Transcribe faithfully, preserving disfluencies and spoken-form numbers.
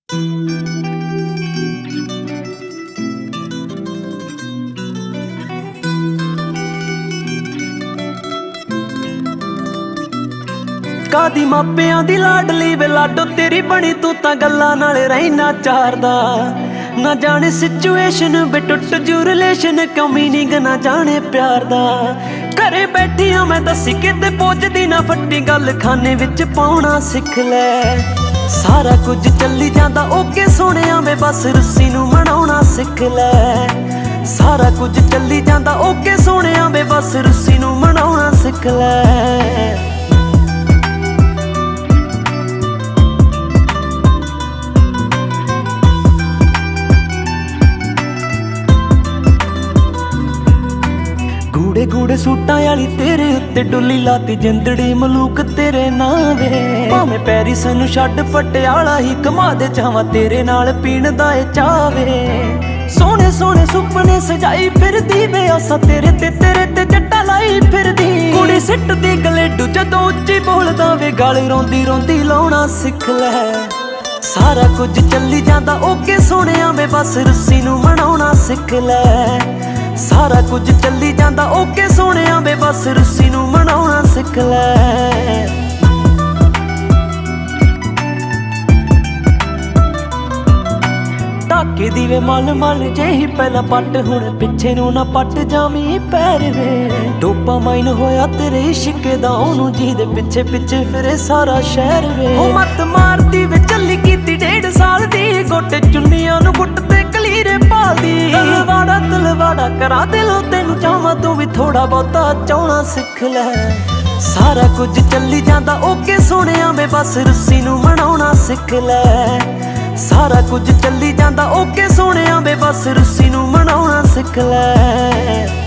ਕਾਦੀ ਮਾਪਿਆਂ ਦੀ ਲਾਡਲੀ ਵੇ ਲਾਡੋ ਤੇਰੀ ਬਣੀ, ਤੂੰ ਤਾਂ ਗੱਲਾਂ ਨਾਲ ਰਹਿਣਾ ਚਾਰਦਾ। ਨਾ ਜਾਣੇ ਸਿਚੁਏਸ਼ਨ ਬੇ ਟੁੱਟ ਜੂ ਰਿਲੇਸ਼ਨ, ਕਿਉਂ ਮੀਨਿੰਗ ਨਾ ਜਾਣੇ ਪਿਆਰ ਦਾ। ਘਰੇ ਬੈਠੀਆਂ ਮੈਂ ਦੱਸੀ ਕਿਤੇ ਪੁੱਜਦੀ ਨਾ ਫੱਟੀ, ਗੱਲ ਖਾਨੇ ਵਿੱਚ ਪਾਉਣਾ ਸਿੱਖ ਲੈ। ਸਾਰਾ ਕੁਝ ਚੱਲੀ ਜਾਂਦਾ ਓਕੇ ਸੋਹਣਿਆ ਵੇ, ਬਸ ਰੁੱਸੀ ਨੂੰ ਮਨਾਉਣਾ ਸਿੱਖ ਲੈ। ਸਾਰਾ ਕੁਝ ਚੱਲੀ ਜਾਂਦਾ ਓਕੇ ਸੋਹਣਿਆ ਵੇ, ਬਸ ਰੁੱਸੀ ਨੂੰ ਮਨਾਉਣਾ ਸਿੱਖ ਲੈ। ਗੂੜੇ ਗੂੜੇ ਸੂਟਾਂ ਵਾਲੀ ਤੇਰੇ ਉੱਤੇ ਡੁੱਲੀ ਲਾਤੀ ਜਿੰਦੜੀ ਮਲੂਕ ਤੇਰੇ ਨਾਂ ਵੇ। ਭਾਵੇਂ ਪੈਰਿਸ ਨੂੰ ਛੱਡ ਪਟਿਆਲਾ ਹੀ ਘੁਮਾ ਦੇ, ਚਾਵਾਂ ਤੇਰੇ ਨਾਲ ਪੀਣ ਦਾ ਏ ਚਾਵੇ। ਸੋਹਣੇ ਸੋਹਣੇ ਸੁਪਨੇ ਸਜਾਈ ਫਿਰਦੀ ਵੇ, ਆਸਾਂ ਤੇਰੇ ਤੇ ਤੇਰੇ ਤੇ ਜੱਟਾ ਲਾਈ ਫਿਰਦੀ। ਕੁੜੀ ਸਿੱਟਦੀ ਗਲੇਡੂ ਜਦੋਂ ਉੱਚੀ ਬੋਲਦਾ ਵੇ, ਗਾਲ ਰੋਂਦੀ ਰੋਂਦੀ ਲਾਉਣਾ ਸਿੱਖ ਲੈ। ਸਾਰਾ ਕੁਝ ਚੱਲੀ ਜਾਂਦਾ ਓਕੇ ਸੋਹਣਿਆ ਵੇ, ਬਸ ਰੁੱਸੀ ਨੂੰ ਮਨਾਉਣਾ ਸਿੱਖ ਲੈ। ਸਾਰਾ ਕੁਝ ਚੱਲੀ ਜਾਂਦਾ ਓਕੇ ਸੋਹਣਿਆ ਵੇ, ਬਸ ਰੁੱਸੀ ਨੂੰ ਮਨਾਉਣਾ ਸਿੱਖ ਲੈ। ਢਾਕੇ ਦੀ ਵੇ ਮਲ ਮਲ ਜਿਹੀ ਪਹਿਲਾਂ ਪੱਟ, ਹੁਣ ਪਿੱਛੇ ਨੂੰ ਨਾ ਪੱਟ ਜਾਵੀਂ ਪੈਰ ਵੇ। ਡੋਪਾਮਾਈਨ ਹੋਇਆ ਤੇਰੇ ਇਸ਼ਕ ਦਾ, ਉਹਨੂੰ ਜਿਹਦੇ ਪਿੱਛੇ ਪਿੱਛੇ ਫਿਰੇ ਸਾਰਾ ਸ਼ਹਿਰ ਵੇ। ਉਹ ਮੱਤ ਮਾਰਦੀ ਵੇ ਚੱਲੀ ਕੀਤੀ ਡੇਢ ਸਾਲ ਦੀ, ਗੋਟੇ ਚੁੰਨੀਆਂ ਨੂੰ ਗੁੱਟ ਤੇ ਕਲੀਰੇ ਪਾਲਦੀ। ਤਲਵਾੜਾ ਤਲਵਾੜਾ ਕਰਾ ਦਿਲੋਂ ਤੈਨੂੰ ਚਾਹਾਂ, ਤੂੰ ਵੀ ਥੋੜਾ ਬਹੁਤਾ ਚਾਹਣਾ ਸਿੱਖ ਲੈ। ਸਾਰਾ ਕੁਝ ਚੱਲੀ ਜਾਂਦਾ ਓਕੇ ਸੋਹਣਿਆ ਵੇ, ਬਸ ਰੁੱਸੀ ਨੂੰ ਮਨਾਉਣਾ ਸਿੱਖ ਲੈ। ਸਾਰਾ ਕੁਝ ਚੱਲੀ ਜਾਂਦਾ ਓਕੇ ਸੋਹਣਿਆ ਵੇ, ਬਸ ਰੁੱਸੀ ਨੂੰ ਮਨਾਉਣਾ ਸਿੱਖ ਲੈ।